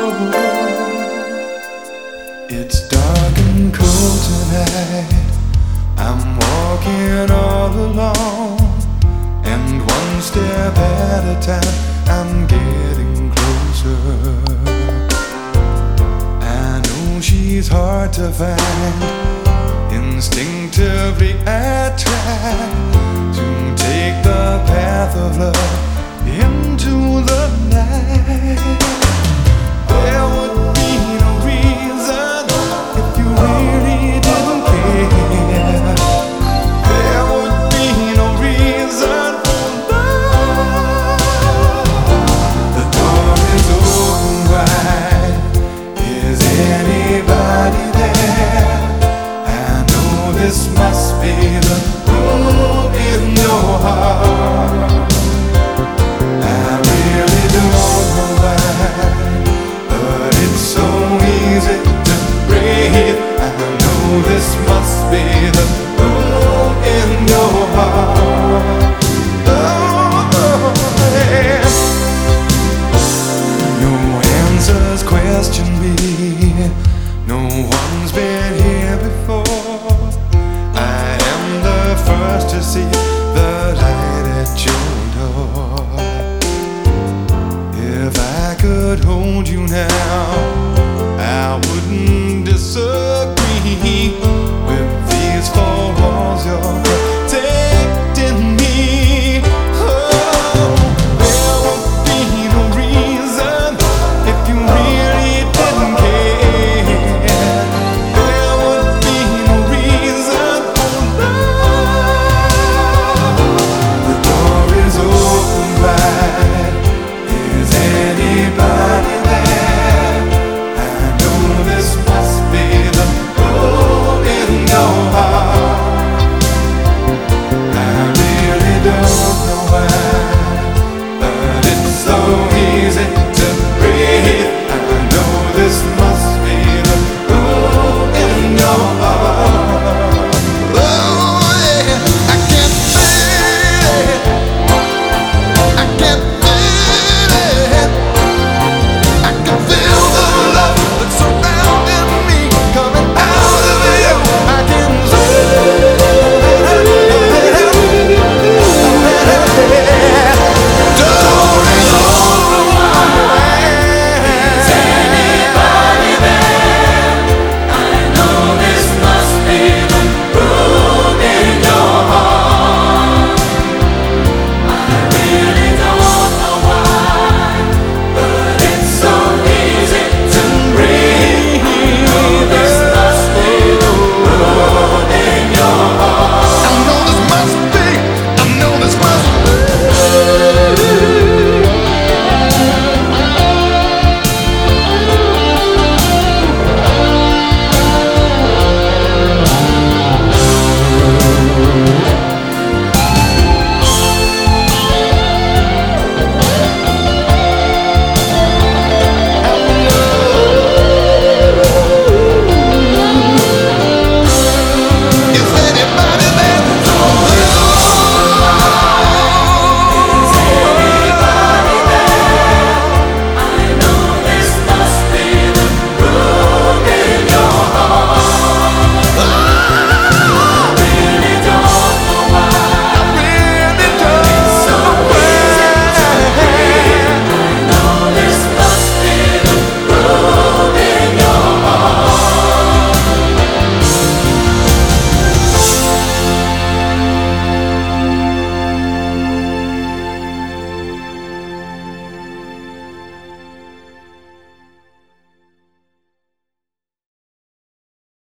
It's dark and cold tonight. I'm walking all alone, and one step at a time I'm getting closer. I know she's hard to find. Instinctively I try to take the path of love into the night. There would be no reason if you really didn't care. There would be no reason for love. The door is open wide. Is anybody there? I know this must be the room in your heart. I really don't know why, but it's so easy to breathe. I know this must be the room in your heart. Oh, yeah. No answers question me. No one's been here before. I am the first to see the light at your door. If I could hold you now,